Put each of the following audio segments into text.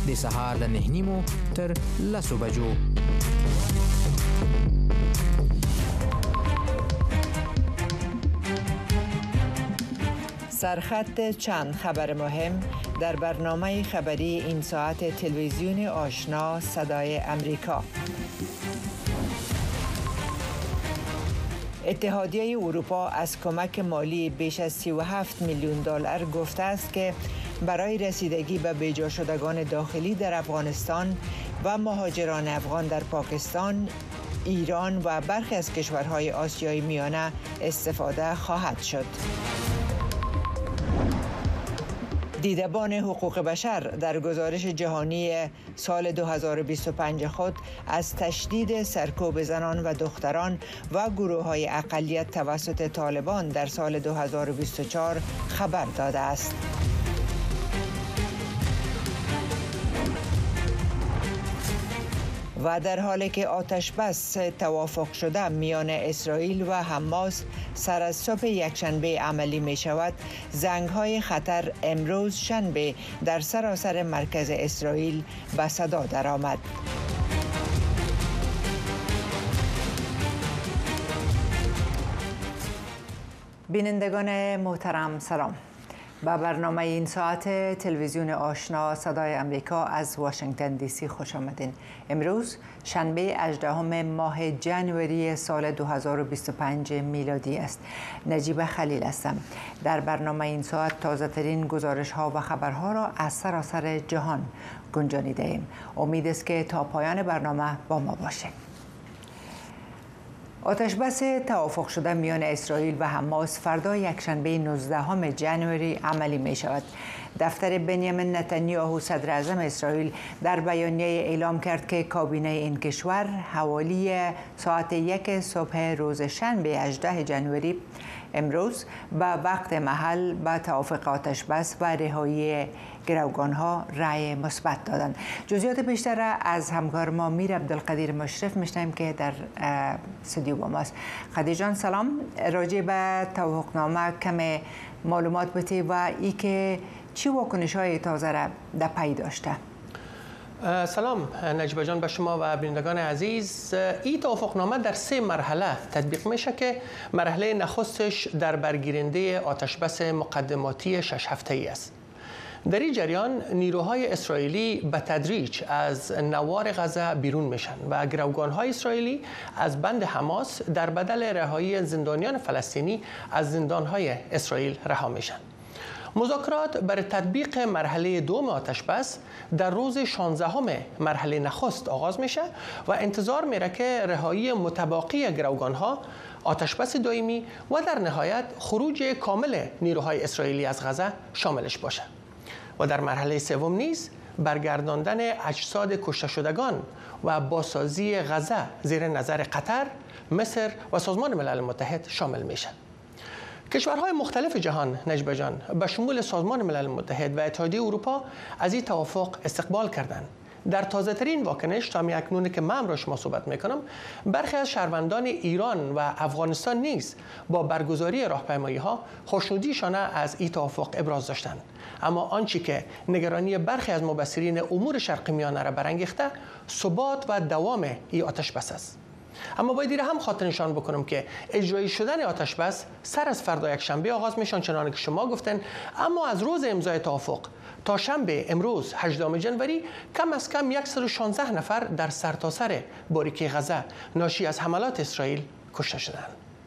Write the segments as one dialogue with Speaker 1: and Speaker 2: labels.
Speaker 1: د سهار له 9:30 تر 10 بجو.
Speaker 2: سرخط چند خبر مهم در برنامه خبری این ساعت تلویزیون آشنا صدای امریکا. اتحادیه اروپا از کمک مالی بیش از 37 میلیون دلار گفته است که برای رسیدگی به بیجا شدگان داخلی در افغانستان و مهاجران افغان در پاکستان، ایران و برخی از کشورهای آسیای میانه استفاده خواهد شد. دیدبان حقوق بشر در گزارش جهانی سال 2025 خود از تشدید سرکوب زنان و دختران و گروه‌های اقلیت توسط طالبان در سال 2024 خبر داده است. و در حالی که آتش بس توافق شده میان اسرائیل و حماس سر از صبح یکشنبه عملی می شود، زنگ‌های خطر امروز شنبه در سراسر مرکز اسرائیل به صدا درآمد. بینندگان محترم سلام. با برنامه این ساعت تلویزیون آشنا صدای امریکا از واشنگتن دی سی خوش آمدین. امروز شنبه 18 ماه جنوری سال 2025 میلادی است. نجیب خلیل هستم. در برنامه این ساعت تازه ترین گزارش ها و خبرها را از سراسر جهان گنجانیده ایم. امید است که تا پایان برنامه با ما باشید. آتش بس توافق شده میان اسرائیل و حماس فردا یکشنبه 19 جنوری عملی می شود. دفتر بنیامین نتانیاهو صدر اعظم اسرائیل در بیانیه اعلام کرد که کابینه این کشور حوالی ساعت 1 صبح روز شنبه 18 جنوری امروز به وقت محل به توافق آتش بس و رهایی گروگان‌ها رأی مثبت دادند. جزئیات بیشتر را از همکار ما میر عبدالقدیر مشرف میشنویم که در استودیو با ماست. قدیر جان سلام. راجع به توافقنامه کم معلومات بده و ای که چی واکنش‌های تازه را در پی داشته؟
Speaker 3: سلام نجیب جان به شما و بینندگان عزیز. این توافقنامه در 3 مرحله تطبیق میشه که مرحله نخستش در برگیرنده آتش بس مقدماتی 6 هفته‌ای است. در این جریان نیروهای اسرائیلی به تدریج از نوار غزه بیرون میشن و گروگان‌های اسرائیلی از بند حماس در بدل رهایی زندانیان فلسطینی از زندان‌های اسرائیل رها میشن. مذاکرات برای تطبیق مرحله دوم آتش بس در روز 16 مرحله نخست آغاز میشه و انتظار میره که رهایی متباقی گروگان‌ها، آتش بس دائمی و در نهایت خروج کامل نیروهای اسرائیلی از غزه شاملش باشه. و در مرحله سوم نیز برگرداندن اجساد کشته شدگان و بازسازی غزه زیر نظر قطر، مصر و سازمان ملل متحد شامل میشه. کشورهای مختلف جهان نجیب جان به شمول سازمان ملل متحد و اتحادیه اروپا از این توافق استقبال کردند. در تازه ترین واکنش تا اکنون که من را شما صحبت میکنم، برخی از شهروندان ایران و افغانستان نیز با برگزاری راهپیمایی ها خوشنودیشان از این توافق ابراز داشتند. اما آنچه که نگرانی برخی از مبصرین امور شرق میانه را برانگیخته ثبات و دوام این آتش بس است. اما باید هم خاطر نشان بکنم که اجرایی شدن آتش بس سر از فردا یکشنبه آغاز میشن چنانکه که شما گفتن، اما از روز امضای توافق تا شنبه امروز 18 جنوری کم از کم 116 نفر در سرتاسر باریکه غزه ناشی از حملات اسرائیل کشته شدند.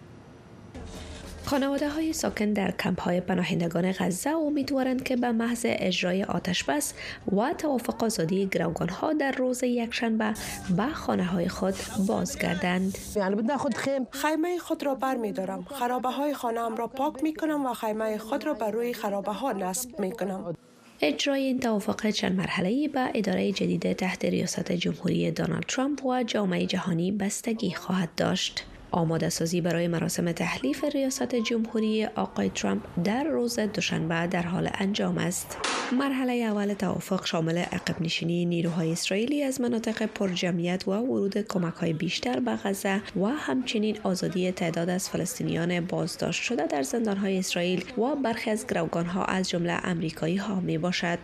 Speaker 4: خانواده‌های ساکن در کمپ‌های پناهندگان غزه امیدوارند که به محض اجرای آتش بس و توافق آزادی گروگان‌ها در روز یکشنبه به خانه‌های خود بازگردند.
Speaker 5: خیمه خود را برمی‌دارم، خرابه‌های خانه‌ام را پاک می‌کنم و خیمه خود را بر روی خرابه‌ها نصب می‌کنم.
Speaker 4: اجرای این توافق چند مرحله‌ای به اداره جدید تحت ریاست جمهوری دونالد ترامپ و جامعه جهانی بستگی خواهد داشت. آماده سازی برای مراسم تحلیف ریاست جمهوری آقای ترامپ در روز دوشنبه در حال انجام است. مرحله اول توافق شامل عقب نشینی نیروهای اسرائیلی از مناطق پرجمعیت و ورود کمک‌های بیشتر به غزه و همچنین آزادی تعداد از فلسطینیان بازداشت شده در زندان‌های اسرائیل و برخی از گروگان‌ها از جمله آمریکایی‌ها میباشد.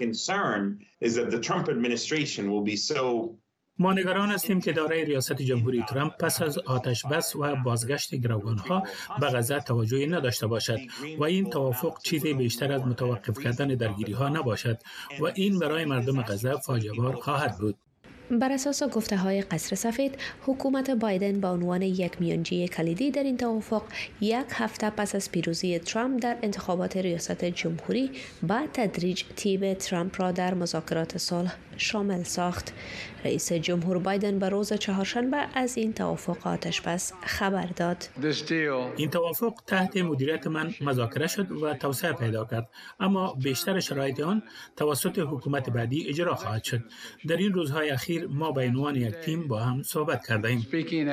Speaker 6: ما نگران هستیم که دارای ریاست جمهوری ترامپ پس از آتش بس و بازگشت گروگانها به غزه توجهی نداشته باشد و این توافق چیزی بیشتر از متوقف کردن درگیری ها نباشد و این برای مردم غزه فاجعه بار خواهد بود.
Speaker 4: بر اساس گفته‌های قصر سفید، حکومت بایدن به عنوان یک میانجی کلیدی در این توافق یک هفته پس از پیروزی ترامپ در انتخابات ریاست جمهوری با تدریج تیب ترامپ را در مذاکرات صلح شامل ساخت. رئیس جمهور بایدن به روز چهارشنبه از این توافق آتشبس خبر داد.
Speaker 6: این توافق تحت مدیریت من مذاکره شد و توسعه پیدا کرد، اما بیشتر شرایط آن توسط حکومت بعدی اجرا خواهد شد. در این روزهای اخیر ما به عنوان یک تیم با هم صحبت کردیم.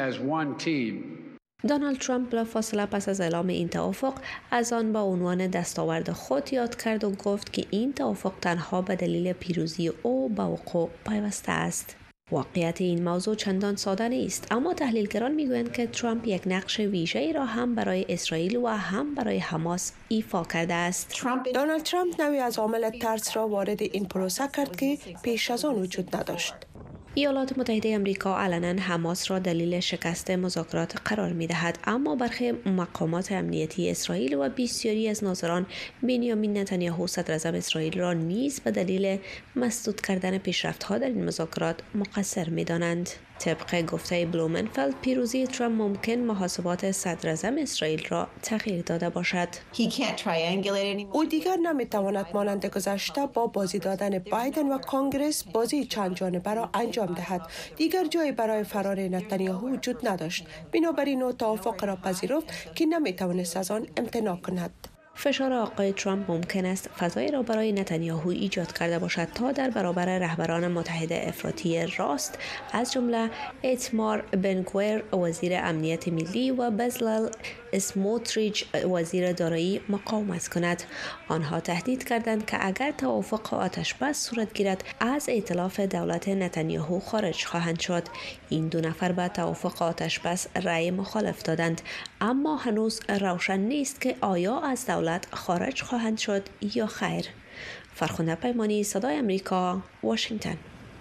Speaker 4: دونالد ترامپ بلافاصله پس از اعلام این توافق از آن با عنوان دستاورد خود یاد کرد و گفت که این توافق تنها به دلیل پیروزی او به وقوع پیوسته است. واقعیت این موضوع چندان ساده نیست، اما تحلیلگران میگویند که ترامپ یک نقش ویژه‌ای را هم برای اسرائیل و هم برای حماس ایفا کرده است.
Speaker 5: دونالد ترامپ نوعی از عامل ترس را وارد این پروسه کرد که پیش از آن وجود نداشت.
Speaker 4: ایالات متحده آمریکا علنا حماس را دلیل شکست مذاکرات قرار می‌دهد، اما برخی مقامات امنیتی اسرائیل و بسیاری از ناظران بنیامین نتانیاهو صدراعظم اسرائیل را نیز به دلیل مسدود کردن پیشرفت‌ها در این مذاکرات مقصر می‌دانند. طبق گفته بلومنفلد، پیروزی ترامپ ممکن محاسبات صدراعظم اسرائیل را تغییر داده باشد.
Speaker 5: او دیگر نمی‌تواند مانند گذشته با بازی دادن بایدن و کانگرس بازی چند جانبه را انجام دهد. دیگر جایی برای فرار نتانیاهو وجود نداشت. بنابراین او توافق را پذیرفت که نمی‌توانست از آن امتناع کند.
Speaker 4: فشار آقای ترامپ ممکن است فضایی را برای نتانیاهو ایجاد کرده باشد تا در برابر رهبران متحد افراطی راست از جمله ایتمار بن-گویر وزیر امنیت ملی و بزلل اسموتریچ وزیر دارایی مقاومت کند. آنها تهدید کردند که اگر توافق آتشبس صورت گیرد از ائتلاف دولت نتانیاهو خارج خواهند شد. این دو نفر به توافق آتشبس رأی مخالف دادند، اما هنوز روشن نیست که آیا از دولت خارج خواهند شد یا خیر. فرخنده پیمانی، صدای امریکا، واشنگتن.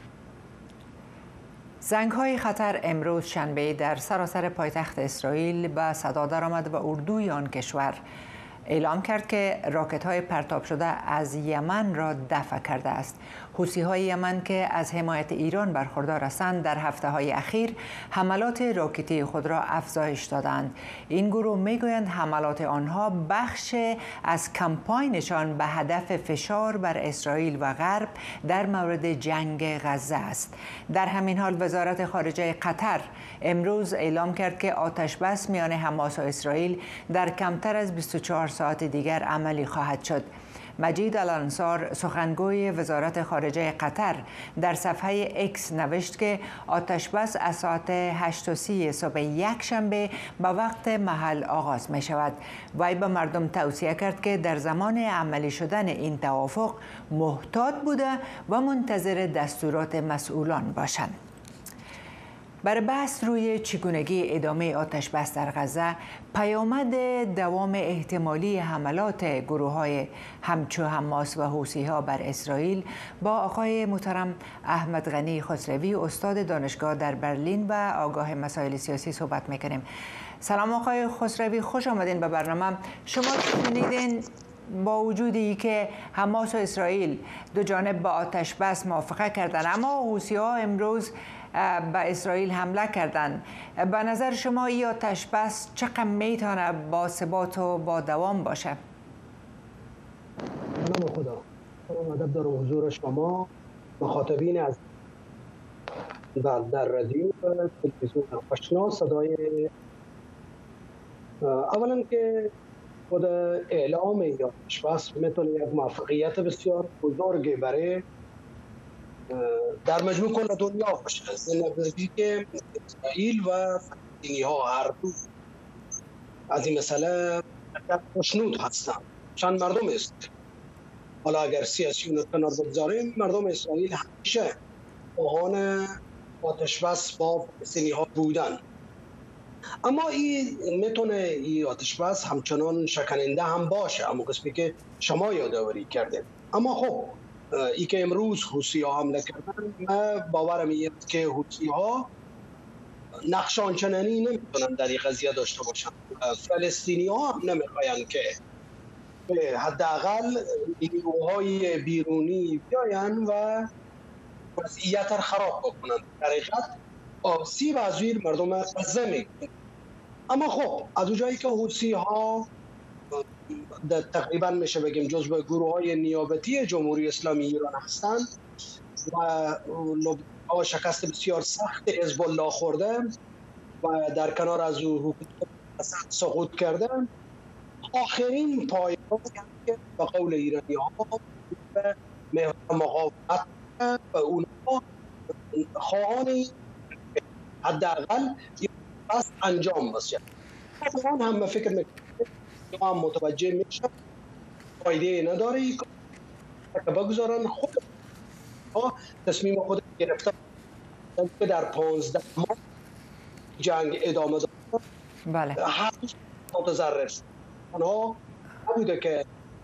Speaker 2: زنگ‌های خطر امروز شنبه در سراسر پایتخت اسرائیل به صدا درآمد و اردوی آن کشور اعلام کرد که راکت‌های پرتاب شده از یمن را دفع کرده است. حوثی‌های یمن که از حمایت ایران برخوردار هستند در هفته‌های اخیر حملات راکتی خود را افزایش دادند. این گروه می‌گویند حملات آنها بخش از کمپاینشان به هدف فشار بر اسرائیل و غرب در مورد جنگ غزه است. در همین حال وزارت خارجه قطر امروز اعلام کرد که آتشبس میان حماس و اسرائیل در کمتر از 24 ساعت دیگر عملی خواهد شد. مجید الانصار سخنگوی وزارت خارجه قطر در صفحه اکس نوشت که آتشبس از ساعت 8:30 صبح یکشنبه به وقت محل آغاز می شود. وی به مردم توصیه کرد که در زمان عملی شدن این توافق محتاط بوده و منتظر دستورات مسئولان باشند. بر بحث روی چگونگی ادامه آتشبس در غزه، پیامد دوام احتمالی حملات گروه‌های همچو حماس و حوثی‌ها بر اسرائیل با آقای محترم احمد غنی خسروی، استاد دانشگاه در برلین و آگاه مسائل سیاسی صحبت می‌کنیم. سلام آقای خسروی، خوش آمدین به برنامه. شما شنیدین با وجودی که حماس و اسرائیل دو جانب با آتشبس موافقه کردند، اما حوثی‌ها امروز به اسرائیل حمله کردند. به نظر شما این آتشبس چقدر میتونه با ثبات و با دوام باشه؟
Speaker 7: نام خدا. ادب دارم حضور شما، مخاطبین از در رادیو و تلویزیون آشنا صدای. اولا که خود اعلام یا آتشبس میتونه یک موفقیت بسیار بزرگی برای در مجموع کل دنیا باشه، از نظری که اسرائیل و فلسطینی ها هر روز از این مسئله خوشنود هستند. چند مردم است، حالا اگر سیاسیون رو کنار بگذاریم، مردم اسرائیل همیشه خواهان آتش بس با فلسطینی ها بودن. اما این میتونه این آتش بس همچنان شکننده هم باشه، اما قسمی که شما یادآوری کردید. اما خب ای که امروز حوثی ها حمله کردن، من باورم اینه که حوثی ها نقش آنچنانی نمیتونن در این قضیه داشته باشن. فلسطینی ها هم نمیخواین که حداقل نیروهای بیرونی بیاین و وضعیت را خراب بکنن. در حقیقت آسیب از روی مردم غزه میکنه. اما خب از اونجایی که حوثی ها تقریبا میشه بگیم جزو گروه های نیابتی جمهوری اسلامی ایران هستند و شکست بسیار سخت حزب الله خورده و در کنار از او حکومت سقوط کرده، آخرین پایگاه که به قول ایرانی ها محور مقاومت و اونها خواهان حداقل بس انجام بشه. من هم فکر میکنم هم متوجه میشن فایده نداره که بگذارن خود تصمیم خود گرفته که در 15 ماه جنگ ادامه داد.
Speaker 2: بله.
Speaker 7: هر متضرر آنها بوده که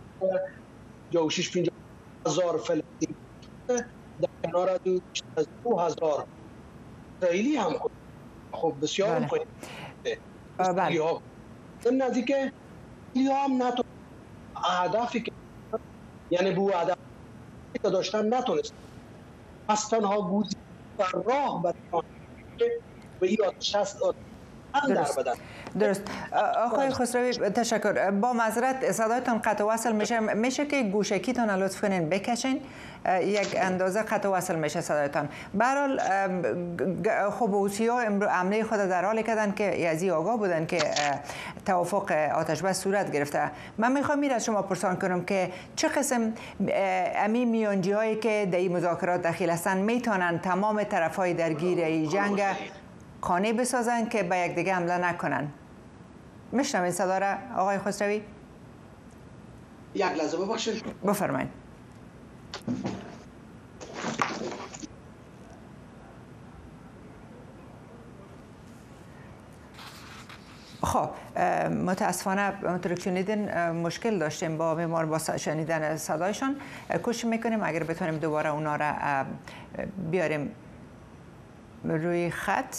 Speaker 7: 50 هزار فلسطینی در کنار از 2000 اسرائیلی هم خب بسیار
Speaker 2: بله.
Speaker 7: خوب.
Speaker 2: بله.
Speaker 7: این نزدیک هم نتون اهدافی که یعنی بو اهدافی که داشتن نتونست پس تنها گوزی و راه برای به این آتش هست در بدن.
Speaker 2: درست. آقای خسروی تشکر. با معذرت صدایتان قطع وصل میشه که گوشکیتان لطف کنین بکشین، یک اندازه قطع وصل میشه صدایتان. به هر حال خب حوثی‌ها حمله خود در حالی کردن که از این آگاه بودن که توافق آتش بس صورت گرفته. من میخوام این از شما پرسان کنم که چه قسم امی میانجی هایی که در این مذاکرات داخل هستن میتونن تمام طرفای درگیر این جنگ خانه بسازن که به یک دیگه حمله نکنن؟ میشنوین صدا را آقای خسروی؟
Speaker 7: یک لحظه ببخشید.
Speaker 2: بفرمایید. خب متاسفانه همونطور که شنیدین مشکل داشتیم با معمار با شنیدن صدایشان. کوشش میکنیم اگر بتونیم دوباره اونا را بیاریم روی خط.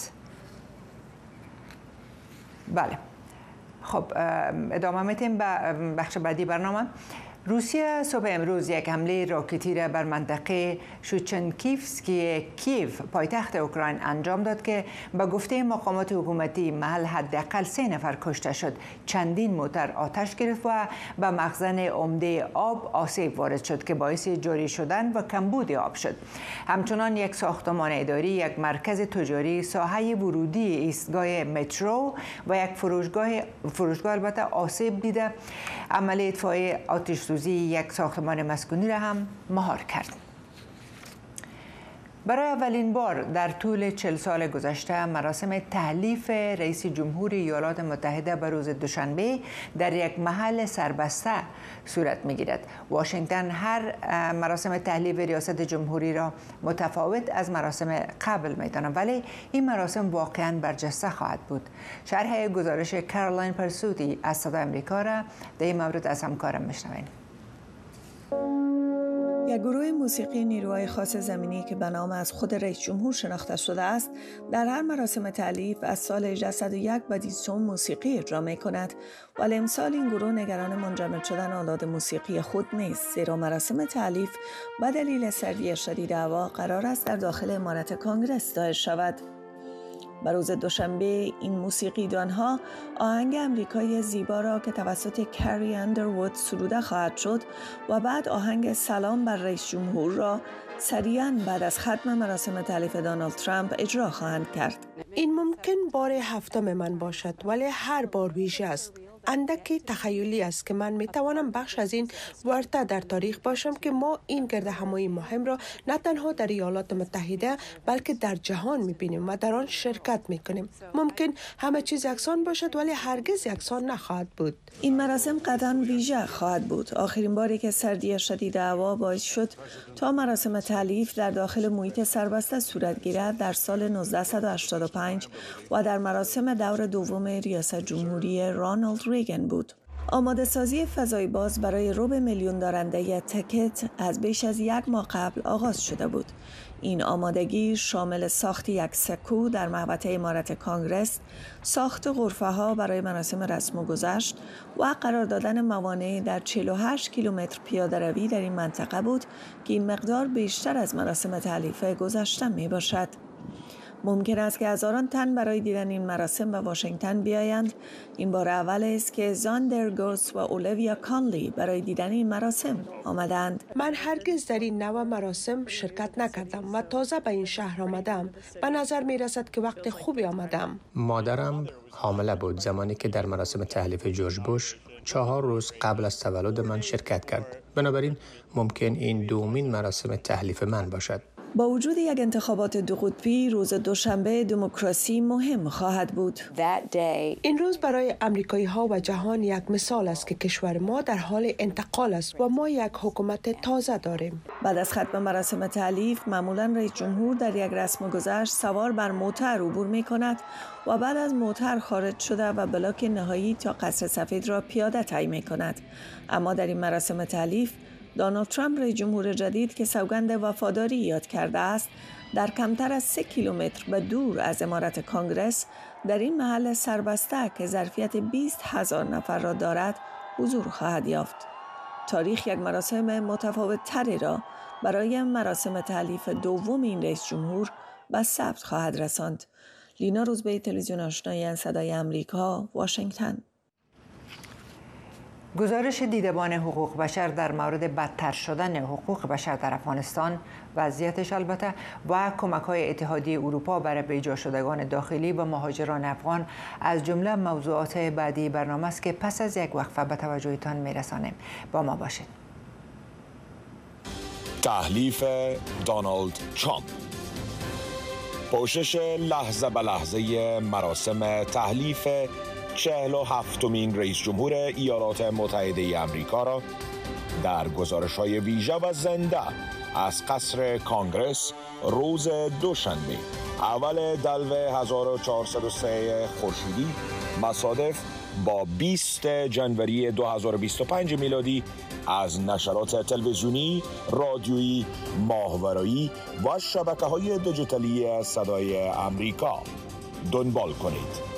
Speaker 2: بله. خب ادامه میتیم به بخش بعدی برنامه. روسیه صبح امروز یک حمله راکتی را بر منطقه شوچنکیفسکی کیف پایتخت اوکراین انجام داد که به گفته مقامات حکومتی محل حداقل 3 نفر کشته شد، چندین موتر آتش گرفت و به مخزن عمده آب آسیب وارد شد که باعث جاری شدن و کمبود آب شد. همچنان یک ساختمان اداری، یک مرکز تجاری، ساحه ورودی ایستگاه مترو و یک فروشگاه البته آسیب دیده. عمل اطفای آتش سوزی یک ساختمان مسکونی را هم مهار کرد. برای اولین بار در طول 40 سال گذشته مراسم تحلیف رئیس جمهور ایالات متحده به روز دوشنبه در یک محل سربسته صورت می‌گیرد. واشنگتن هر مراسم تحلیف ریاست جمهوری را متفاوت از مراسم قبل می‌داند، ولی این مراسم واقعاً برجسته خواهد بود. شرح گزارش کارولین پرسودی از صدای آمریکا را در این مورد از همکارم می‌شنویم.
Speaker 8: یک گروه موسیقی نیروهای خاص زمینی که به نام از خود رئیس جمهور شناخته شده است، در هر مراسم تألیف از سال 1801 به دیزون موسیقی اجرا می کند، ولی امسال این گروه نگران منجمد شدن آلات موسیقی خود نیست، زیرا مراسم تألیف به دلیل سردی شدید هوا قرار است در داخل عمارت کانگرس دایر شود. به روز دوشنبه این موسیقیدانها آهنگ امریکایی زیبا را که توسط کری اندروود سروده خواهد شد و بعد آهنگ سلام بر رئیس جمهور را سریعاً بعد از ختم مراسم تألیف دونالد ترامپ اجرا خواهند کرد.
Speaker 5: این ممکن بار 7 من باشد، ولی هر بار ویژه است. اندکی تخیلی است که من میتوانم بخش از این ورطه در تاریخ باشم که ما این گرد همایی مهم را نه تنها در ایالات متحده بلکه در جهان میبینیم و در آن شرکت میکنیم. ممکن همه چیز یکسان باشد ولی هرگز یکسان نخواهد بود.
Speaker 8: این مراسم قطعاً ویژه خواهد بود. آخرین باری که سردی شدید هوا باعث شد تا مراسم تألیف در داخل محیط سربسته صورت گیرد در سال 1985 و در مراسم دور دوم ریاست جمهوری رونالد ریگن بود. آماده سازی فضای باز برای 250,000 دارنده تکت از بیش از 1 ماه قبل آغاز شده بود. این آمادگی شامل ساخت یک سکو در محوطه عمارت کانگرس، ساخت غرفه‌ها برای مراسم رسم و گذشت و قرار دادن موانع در 48 کیلومتر پیاده‌روی در این منطقه بود که این مقدار بیشتر از مراسم تألیف گذشته می باشد. ممکن است که هزاران تن برای دیدن این مراسم به واشنگتن بیایند. این بار اول است که زاندر گوس و اولیویا کانلی برای دیدن این مراسم آمدند.
Speaker 5: من هرگز در این نوع مراسم شرکت نکردم و تازه به این شهر آمدم. به نظر می رسد که وقت خوبی آمدم.
Speaker 9: مادرم حامله بود زمانی که در مراسم تحلیف جورج بوش 4 روز قبل از تولد من شرکت کرد. بنابراین ممکن این دومین مراسم تحلیف من باشد.
Speaker 8: با وجود یک انتخابات دو قطبی، روز دوشنبه دموکراسی مهم خواهد بود.
Speaker 5: این روز برای امریکایی ها و جهان یک مثال است که کشور ما در حال انتقال است و ما یک حکومت تازه داریم.
Speaker 8: بعد از ختم مراسم تألیف، معمولاً رئیس جمهور در یک رسم گذشت سوار بر موتر عبور می کند و بعد از موتر خارج شده و بلاک نهایی تا قصر سفید را پیاده طی می کند. اما در این مراسم تألیف، دونالد ترامپ رئیس جمهور جدید که سوگند وفاداری یاد کرده است، در کمتر از 3 کیلومتر به دور از عمارت کانگرس در این محل سربسته که ظرفیت 20,000 نفر را دارد حضور خواهد یافت. تاریخ یک مراسم متفاوت تری را برای مراسم تألیف دوم این رئیس جمهور به ثبت خواهد رساند. لینا روزبه، تلویزیون آشنایی صدای آمریکا، واشنگتن.
Speaker 2: گزارش دیدبان حقوق بشر در مورد بدتر شدن حقوق بشر در افغانستان، وضعیتش البته و کمک‌های اتحادیه اروپا برای بیجا شدگان داخلی و مهاجران افغان از جمله موضوعات بعدی برنامه است که پس از یک وقفه به توجهتان میرسانیم. با ما باشید.
Speaker 10: تحلیف دونالد ترامپ، پوشش لحظه به لحظه مراسم تحلیف 47مین رئیس جمهور ایالات متحده آمریکا را در گزارش‌های ویژه و زنده از قصر کانگرس روز دوشنبه اول دلو 1403 خورشیدی مصادف با 20 جنوری 2025 میلادی از نشرات تلویزیونی، رادیویی، ماهواره‌ای و شبکه‌های دیجیتالی صدای آمریکا دنبال کنید.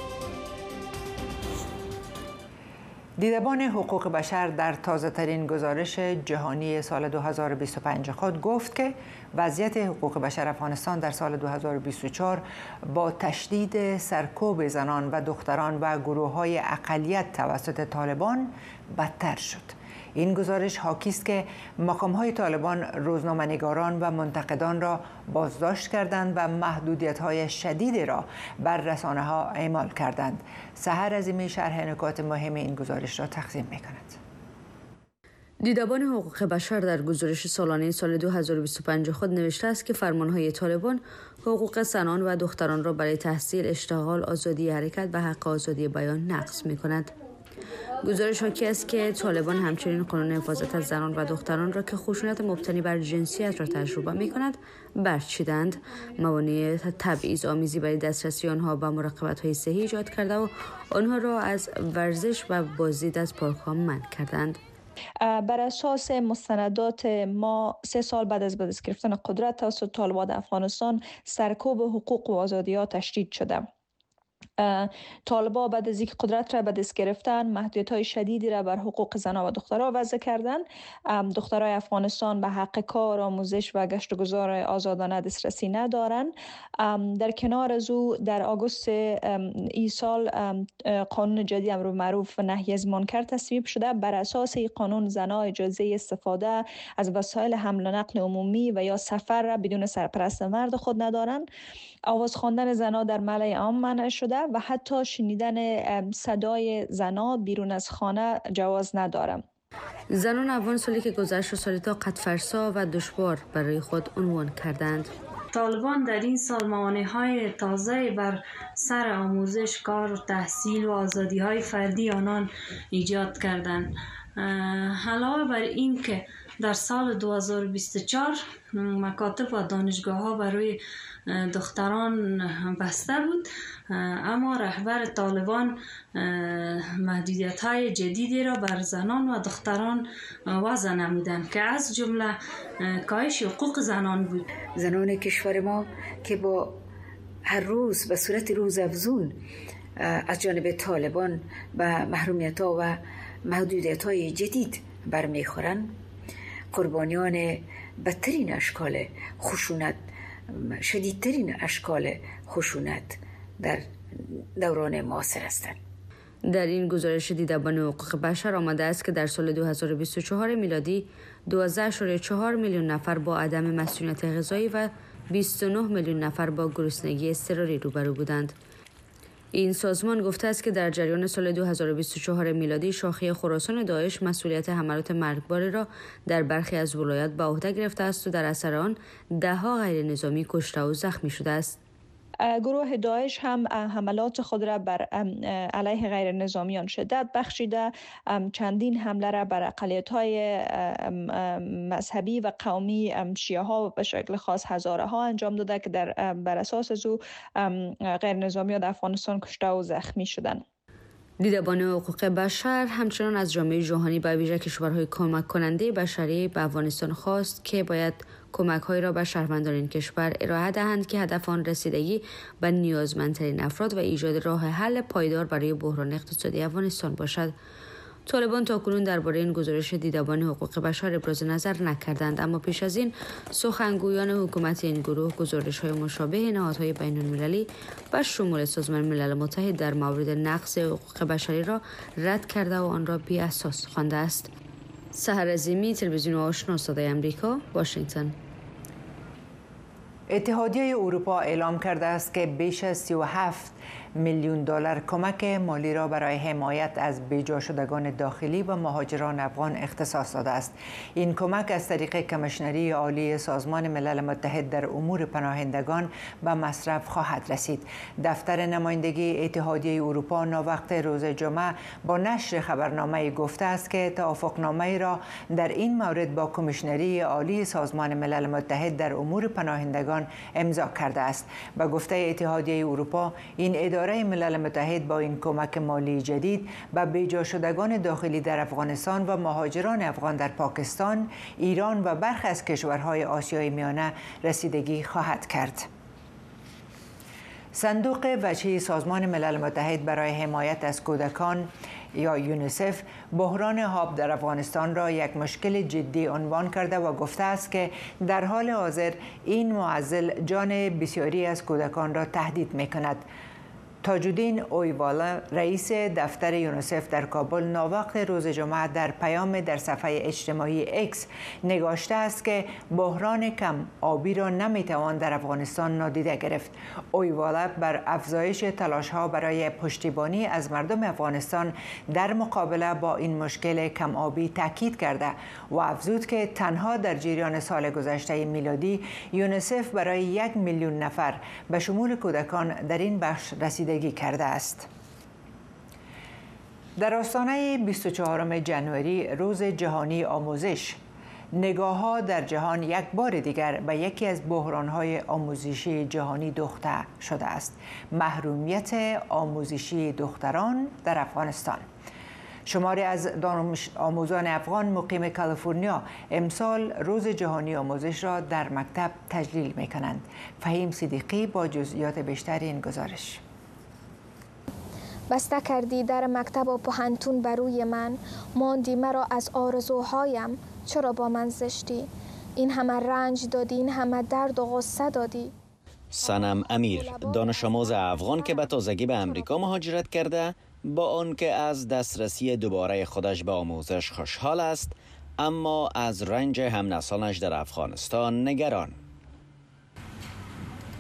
Speaker 2: دیدبان حقوق بشر در تازه‌ترین گزارش جهانی سال 2025 خود گفت که وضعیت حقوق بشر افغانستان در سال 2024 با تشدید سرکوب زنان و دختران و گروه‌های اقلیت توسط طالبان بدتر شد. این گزارش حاکی است که مقام‌های طالبان روزنامه‌نگاران و منتقدان را بازداشت کردند و محدودیت‌های شدیدی را بر رسانه‌ها اعمال کردند. سحر عظیمی شرح نکات مهم این گزارش را تقدیم می‌کند.
Speaker 11: دیدبان حقوق بشر در گزارش سالانه سال 2025 خود نوشته است که فرمانهای طالبان حقوق زنان و دختران را برای تحصیل، اشتغال، آزادی حرکت و حق آزادی بیان نقض می‌کند. گزارش حاکی است که طالبان همچنین قانون حفاظت از زنان و دختران را که خشونت مبتنی بر جنسیت را تجربه می‌کند برچیدند، موانع تبعیض آمیزی برای دسترسی آنها به مراقبت‌های صحی ایجاد کرده و آنها را از ورزش و بازدید از پارک‌ها منع کردند.
Speaker 12: بر اساس مستندات ما 3 سال بعد از دست گرفتن قدرت توسط طالبان افغانستان، سرکوب حقوق و آزادی‌ها تشدید شده. طالبان بعد از اینکه قدرت را به دست گرفتن، محدودیت‌های شدیدی را بر حقوق زنان و دخترها وضع کردند. دخترای افغانستان به حق کار، آموزش و گشت و گذار آزادانه دسترسی ندارند. در کنار از او در آگوست این سال قانون جدید امر معروف و نهی از منکر تصویب شده. بر اساس این قانون زنها اجازه استفاده از وسایل حمل و نقل عمومی و یا سفر را بدون سرپرست مرد خود ندارند. آواز خواندن زنها در ملأ عام منع شده. و حتی شنیدن صدای زنان بیرون از خانه جواز ندارم.
Speaker 11: زنان افغان سالی که گذشت سالی تا قدفرسا و دشوار برای خود عنوان کردند.
Speaker 13: طالبان در این سال موانع‌های تازه بر سر آموزش، کار و تحصیل و آزادی‌های فردی آنان ایجاد کردند. علاوه بر این که در سال 2024 مکاتب و دانشگاه‌ها برای دختران بسته بود، اما رهبر طالبان محدودیت‌های جدیدی را بر زنان و دختران وضع نمودند که از جمله کاهش حقوق زنان بود.
Speaker 14: زنان کشور ما که با هر روز به صورت روزافزون از جانب طالبان و محرومیت‌ها و محدودیت‌های جدید برمیخورند، قربانیان بدترین اشکال خشونت، شدیدترین اشکال خشونت در دوران معاصر هستند.
Speaker 11: در این گزارش دیدبان حقوق بشر آمده است که در سال 2024 میلادی 12.4 میلیون نفر با عدم مسئولیت غذایی و 29 میلیون نفر با گرسنگی اضطراری روبرو بودند. این سازمان گفته است که در جریان سال 2024 میلادی شاخه خراسان داعش مسئولیت حملات مرگباری را در برخی از ولایات به عهده گرفته است و در اثر آن ده‌ها غیر نظامی کشته و زخمی شده است.
Speaker 12: گروه داعش هم حملات خود را بر علیه غیر نظامیان شدت بخشیده، چندین حمله را بر اقلیت‌های مذهبی و قومی شیعه ها و به شکل خاص هزاره ها انجام داده که بر اساس از او غیر نظامیان در افغانستان کشته و زخمی شدند.
Speaker 11: دیدبان حقوق بشر همچنان از جامعه جهانی به ویژه کشورهای کمک کننده بشری به افغانستان خواست که باید کمک‌های را به شهروندان این کشور ارائه دهند که هدف آن رسیدگی به نیازمندترین افراد و ایجاد راه حل پایدار برای بحران اقتصادی افغانستان باشد. طالبان تاکنون درباره این گزارش دیدبان حقوق بشر ابراز نظر نکردند، اما پیش از این سخنگویان حکومت این گروه گزارش‌های مشابه نهادهای بین‌المللی و شمول سازمان ملل متحد در مورد نقض حقوق بشری را رد کرده و آن را بی اساس خوانده است. سحر عظیمی، تلویزیون آشنا صدای آمریکا، واشنگتن.
Speaker 2: اتحادیه اروپا اعلام کرده است که بیش از 37 میلیون دلار کمک مالی را برای حمایت از بیجا شدگان داخلی و مهاجران افغان اختصاص داده است. این کمک از طریق کمیشنری عالی سازمان ملل متحد در امور پناهندگان به مصرف خواهد رسید. دفتر نمایندگی اتحادیه اروپا ناوقت روز جمعه با نشر خبرنامه گفته است که توافقنامه را در این مورد با کمیشنری عالی سازمان ملل متحد در امور پناهندگان امضا کرده است. به گفته اتحادیه اروپا، این اداره ملل متحد با این کمک مالی جدید به بیجا شدگان داخلی در افغانستان و مهاجران افغان در پاکستان، ایران و برخی از کشورهای آسیای میانه رسیدگی خواهد کرد. صندوق وجهی سازمان ملل متحد برای حمایت از کودکان یا یونیسف بحران آب در افغانستان را یک مشکل جدی عنوان کرده و گفته است که در حال حاضر این معضل جان بسیاری از کودکان را تهدید می‌کند. تاج‌الدین اویوالا رئیس دفتر یونیسف در کابل ناوقت روز جمعه در پیام در صفحه اجتماعی اکس نگاشته است که بحران کم آبی را نمیتوان در افغانستان نادیده گرفت. اویوالا بر افزایش تلاش‌ها برای پشتیبانی از مردم افغانستان در مقابله با این مشکل کم آبی تاکید کرده و افزود که تنها در جریان سال گذشته میلادی یونیسف برای 1 میلیون نفر به شمول کودکان در این بخش رسیدگی کرده است. در آستانه 24 ژانویه روز جهانی آموزش، نگاه‌ها در جهان یک بار دیگر به یکی از بحران‌های آموزشی جهانی دوخته شده است: محرومیت آموزشی دختران در افغانستان. شماری از دانش آموزان افغان مقیم کالیفرنیا امسال روز جهانی آموزش را در مکتب تجلیل می‌کنند. فهیم صدیقی با جزئیات بیشتر این گزارش.
Speaker 15: بسته کردی در مکتب و پوهنتون بر روی من، ماندی مرا از آرزوهایم، چرا با من زشتی؟ این همه رنج دادی، این همه درد و غصه دادی.
Speaker 16: صنم امیر، دانش آموز افغان که به تازگی به امریکا مهاجرت کرده، با آنکه از دسترسی دوباره خودش به آموزش خوشحال است، اما از رنج همنسلانش در افغانستان نگران.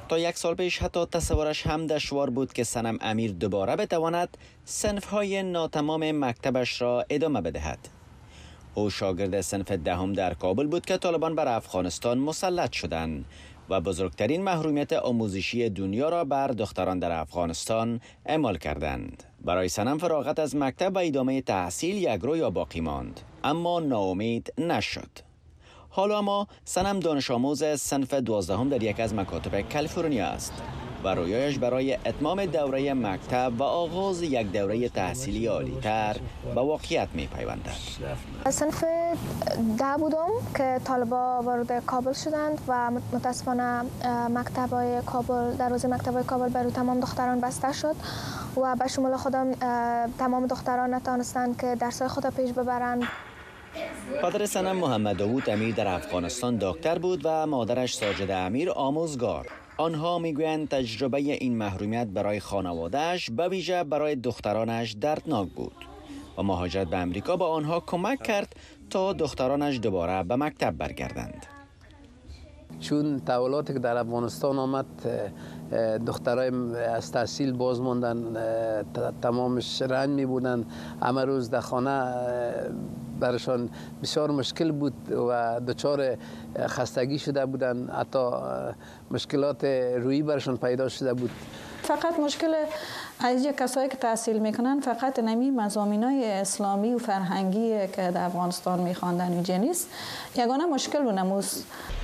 Speaker 16: تا یک سال پیش حتی تصورش هم دشوار بود که سنم امیر دوباره بتواند صنف‌های ناتمام مکتبش را ادامه بدهد. او شاگرد صنف دهم در کابل بود که طالبان بر افغانستان مسلط شدند و بزرگترین محرومیت آموزشی دنیا را بر دختران در افغانستان اعمال کردند. برای سنم فراغت از مکتب و ادامه تحصیل یک رویا باقی ماند، اما ناامید نشد. حالا ما سنم دانش آموز صنف 12 در یک از مکاتب کالیفرنیا است و رویایش برای اتمام دوره مکتب و آغاز یک دوره تحصیلی عالی‌تر به واقعیت می پیوندد.
Speaker 15: صنف 10 بودم که طالبا وارد کابل شدند و متاسفانه مکتب‌های کابل، دروازه مکتب‌های کابل برای تمام دختران بسته شد و به شمول خودم تمام دختران نتوانستند که درس‌های خود پیش ببرند.
Speaker 16: پدر سنم محمد داوود امیر در افغانستان دکتر بود و مادرش ساجده امیر آموزگار. آنها میگویند تجربه این محرومیت برای خانواده‌اش به ویژه برای دخترانش دردناک بود و مهاجرت به امریکا به آنها کمک کرد تا دخترانش دوباره به مکتب برگردند.
Speaker 17: چون تحولاتی که در افغانستان آمد، دخترای از تحصیل باز ماندن، تمامش رنج می بودن، همه روز در خانه برشان بسیار مشکل بود و دچار خستگی شده بودن، حتی مشکلات روحی برشان پیدا شده بود.
Speaker 18: فقط مشکل از کسایی که تحصیل میکنن فقط نمی مضامینای اسلامی و فرهنگی که در افغانستان میخواندن اینجا نیست. یگانه مشکل و نموز.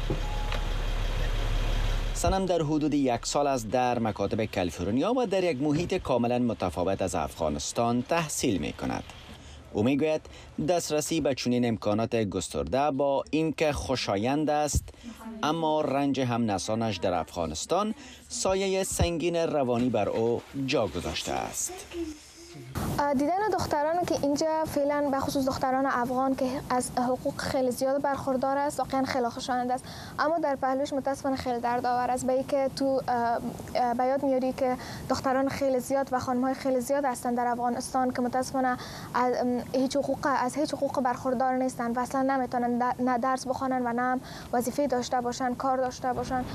Speaker 16: سنم در حدود 1 سال است در مکاتب کالیفرنیا و در یک محیط کاملا متفاوت از افغانستان تحصیل می کند. او می گوید دسترسی به چنین امکانات گسترده با اینکه خوشایند است، اما رنج هم نسانش در افغانستان سایه سنگین روانی بر او جا گذاشته است.
Speaker 15: دیدن دختران که اینجا فعلا به خصوص دختران افغان که از حقوق خیلی زیاد برخوردار است واقعا خیلی خوشایند است، اما در پهلوش متاسفانه خیلی دردآور است. به اینکه تو به یاد میاری که دختران خیلی زیاد و خانم‌های خیلی زیاد هستند در افغانستان که متاسفانه از هیچ حقوق برخوردار نیستند و اصلا نمیتونن نه درس بخوانن و نه وظیفه داشته باشن، کار داشته باشن.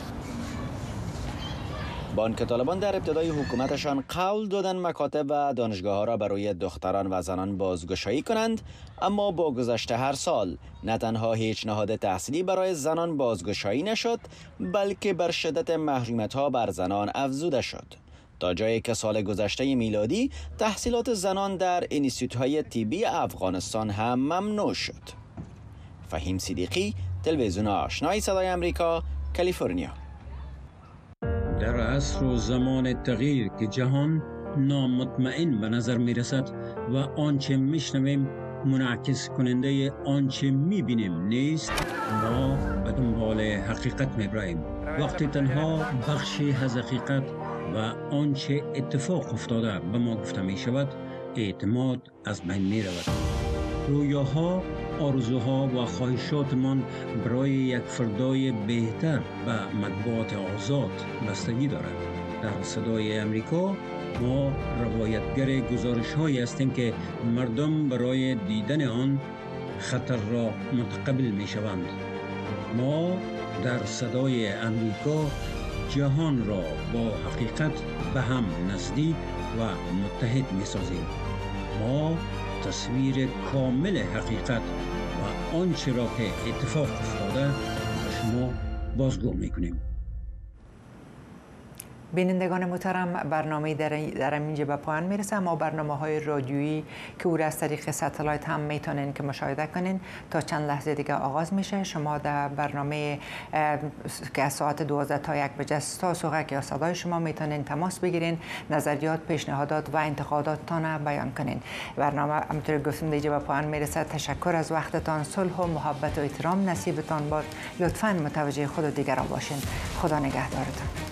Speaker 16: با آنکه طالبان در ابتدای حکومتشان قول دادن مکاتب و دانشگاه‌ها را برای دختران و زنان بازگشایی کنند، اما با گذشت هر سال نه تنها هیچ نهاد تحصیلی برای زنان بازگشایی نشد، بلکه بر شدت محرومیت‌ها بر زنان افزوده شد، تا جایی که سال گذشته میلادی تحصیلات زنان در انستیتوت‌های طبی افغانستان هم ممنوع شد. فهیم صدیقی، تلویزیون آشنای صدای آمریکا، کالیفرنیا.
Speaker 19: در عصر و زمان تغییر که جهان نامطمئن به نظر می رسد و آنچه می شنویم منعکس کننده آنچه می بینیم نیست، ما به دنبال حقیقت می براییم. وقتی تنها بخشی از حقیقت و آنچه اتفاق افتاده به ما گفته می شود، اعتماد از بین می رود. رویاها، آرزوها و خواهشاتمان برای یک فردای بهتر و مطبوعات آزاد بستگی دارد. در صدای امریکا ما روایتگر گزارش‌هایی هستیم که مردم برای دیدن آن خطر را متقبل می‌شوند. ما در صدای امریکا جهان را با حقیقت به هم نزدیک و متحد می‌سازیم. ما تصویر کامل حقیقت و آنچه را که اتفاق افتاده به شما بازگو میکنیم.
Speaker 2: بینندگان محترم، برنامه در اینجا به پایان میرسه، اما برنامه‌های رادیویی که او را از طریق ستلایت هم میتونین که مشاهده کنین تا چند لحظه دیگه آغاز میشه. شما در برنامه که از ساعت 12 تا 1 بجه تا سوغک یا صدای شما میتونین تماس بگیرین، نظریات، پیشنهادات و انتقاداتتان بیان کنین. برنامه همونطور گفتم دیگه به پایان میرسه. تشکر از وقتتان. صلح و محبت و احترام نصیبتان باد. لطفاً متوجه خود و دیگران باشین. خدا نگهدارتان.